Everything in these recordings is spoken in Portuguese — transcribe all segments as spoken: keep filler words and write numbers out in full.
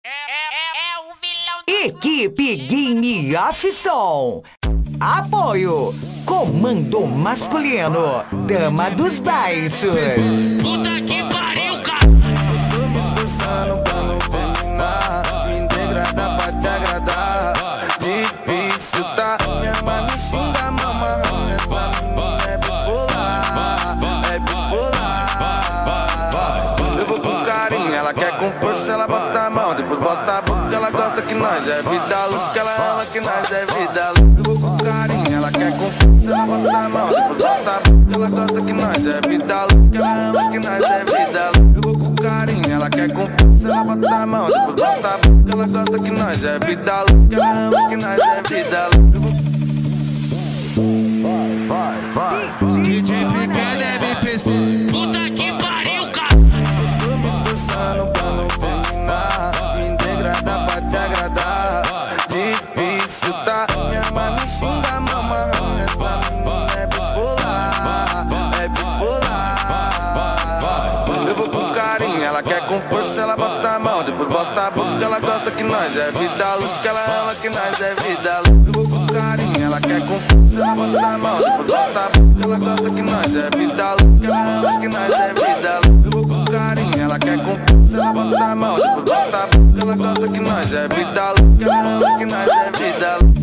É o vilão. Equipe Game of Som. Apoio. Comando masculino. Dama dos baixos. Puta que pariu, cara. Eu tô me esforçando pra não terminar, me degradar pra te agradar. Difícil, tá? Minha mãe me xinga, mama. Essa menina é bipolar, é bipolar. Eu vou com carinho, ela quer com força, ela bota a mão, depois bota a boca. Ela gosta que nós é vida luz, que ela ama que nós é vida luz. Eu vou com carinho, ela quer com força, ela bota a mão, depois bota a boca. Ela gosta que nós é vida luz, que ela ama que nós é vida luz. Eu vou com carinho, ela quer com força, ela bota a mão, depois bota a boca. Ela gosta que nós é vida luz, que ela ama que nós é vida luz. Eu vou D J Pequeno M P C. Puta que pariu, cara. Eu tô me esforçando pra não terminar, me degradar pra te agradar. Difícil, tá? Minha mãe me xinga, mama. Essa menina é bipolar, é bipolar. Eu vou com carinho, ela quer com força, ela bota a mão, depois bota a boca. Ela gosta que nós é vida luz, que ela ama que nós é vida luz. Eu vou com carinho, ela quer com força, ela bota a mão, depois bota a boca. Ela gosta que nós é vida luz, que ela ama que nós é vida luz. Eu vou com carinho, ela quer com força, ela bota a mão, depois bota a boca. Ela gosta que nós é vida luz, que ela ama que nós é vida luz.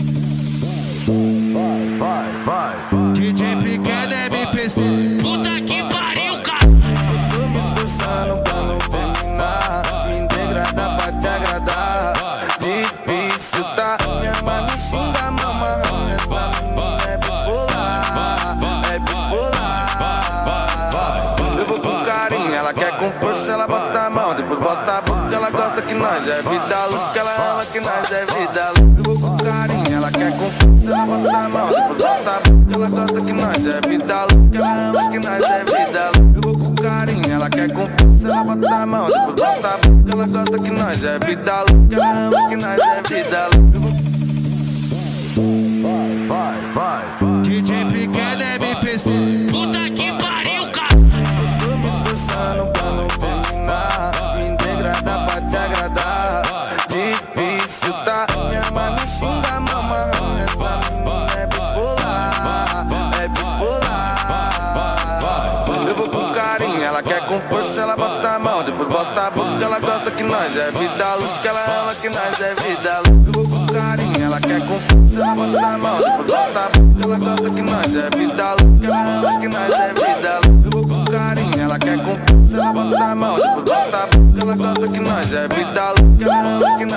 D J Pequeno M P C. Puta que pariu, cara. Eu tô me esforçando pra não terminar, me degradar pra te agradar. Difícil, tá? Minha mãe me xinga, mama. Essa menina é bipolar, é bipolar. Eu vou com carinho, ela quer com força, ela bota a mão, depois bota a boca. Ela gosta que nós é vida luz, que ela ama que nós é vida luz. Eu vou com carinho, ela quer com força, ela bota a mão, depois bota a boca. Ela gosta que nós é vida luz, que ela ama que nós é vida luz. Eu vou com carinho, ela quer com força, ela bota a mão, depois bota a boca. Ela gosta que nós é vida luz, que ela ama que nós é vida luz. Eu vou D J Pequeno M P C. Puta que pariu, cara. Eu tô me esforçando pra não terminar, me degradar pra te agradar. Difícil, tá? Minha mãe me xinga, mama. Essa menina é bipolar, é bipolar. Eu vou com carinho, ela quer com força, ela bota a mão, depois bota a boca. Ela gosta que nós é vida luz, que ela ama que nós é vida luz. Eu vou com carinho, ela quer com força, ela bota a mão, depois bota a boca. Ela gosta que nós é vida luz, que ela ama que nós é vida luz. Eu vou com carinho, ela quer com força, ela bota a mão, depois bota a boca. Ela gosta que nós é vida luz, que ela ama que nós